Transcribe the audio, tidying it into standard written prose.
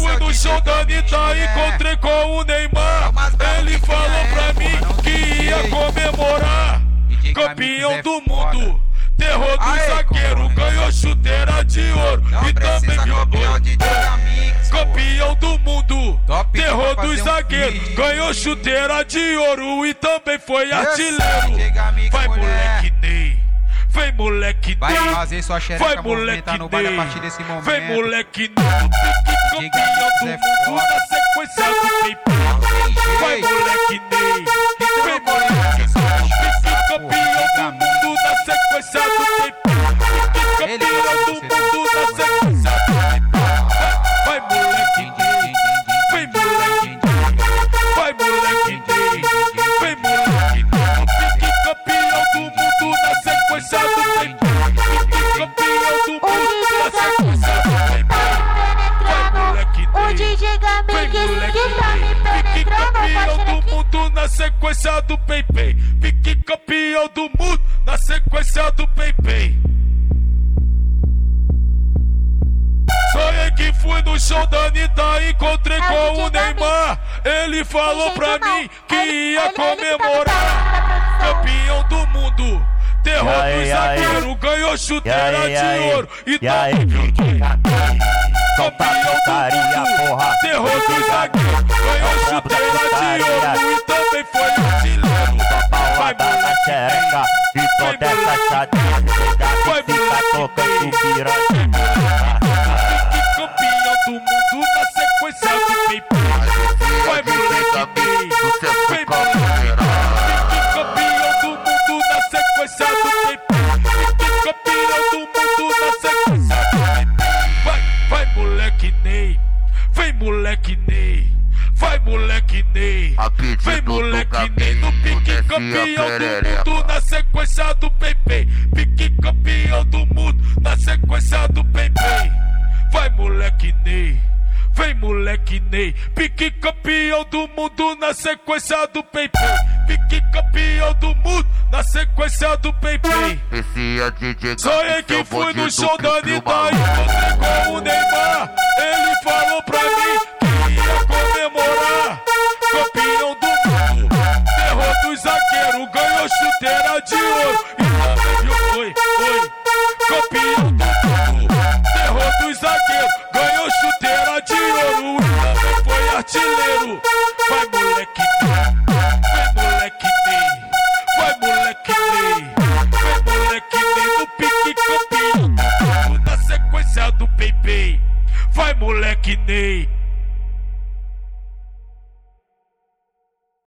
fui no show da Anitta, encontrei com o Neymar. Ele falou pra mim que ia comemorar. Campeão do mundo, terror do zagueiro, ganhou chuteira de ouro e também violou. Campeão do mundo, terror dos zagueiros, ganhou chuteira de ouro e também foi artilheiro. Vai moleque Ney, vem moleque Vai Ney, fazer sua xereca movimentar no baile a partir desse momento. vem moleque Ney, campeão do mundo na sequência do Pay-Pay. Vai moleque Ney, vem moleque Ney, campeão do mundo na sequência do Pay-Pay. Campeão do mundo na sequência do Pay-Pay. Vai moleque Ney, vem moleque Ney, vai moleque Ney, vem moleque Ney, campeão do mundo na sequência do Pay-Pay. Campeão do mundo na sequência do Pay-Pay. Vai moleque O Ney, DJ Gabi vem moleque que tá me Ney, pique penetrando, campeão do mundo na sequência do Pay-Pay. Pique campeão do mundo na sequência do Pay-Pay. Sonhei que fui no show da Anitta, encontrei com o Neymar. Ele falou pra mim que ia comemorar. Campeão do mundo, terror do zagueiro, ganhou chuteira de ouro e também campeão do mundo, terror do zagueiro, ganhou chuteira de ouro e também foi artilheiro. Vai moleque Ney, e toda essa chadeira, vai moleque Ney, campeão do mundo na sequência do Pay-Pay. Vai moleque Ney, vem moleque Ney, campeão do mundo na sequência do Pay-Pay. Campeão do mundo na sequência do Pay-Pay. Vai moleque Ney, vem moleque Ney, vai moleque Ney, vem moleque Ney, no pique campeão do mundo na sequência do Pay-Pay. Pique campeão do mundo na sequência do Pay-Pay. Vai moleque Ney, vem moleque Ney, pique campeão do mundo na sequência do Pay-Pay. Pique campeão do mundo na sequência do Pay-Pay. Sonhei que fui no show da Anitta, encontrei com o Neymar. Ele falou pra mim que ia comemorar. Campeão do mundo, terror dos zagueiros, ganhou chuteira de ouro e também viu. Oi, campeão do mundo, terror dos zagueiros, ganhou chuteira de ouro e também foi artilheiro. Vai moleque Ney, vem moleque Ney, vai moleque Ney, vem moleque Ney, no pique campeão do mundo na sequência do Pay-Pay. Vai moleque Ney.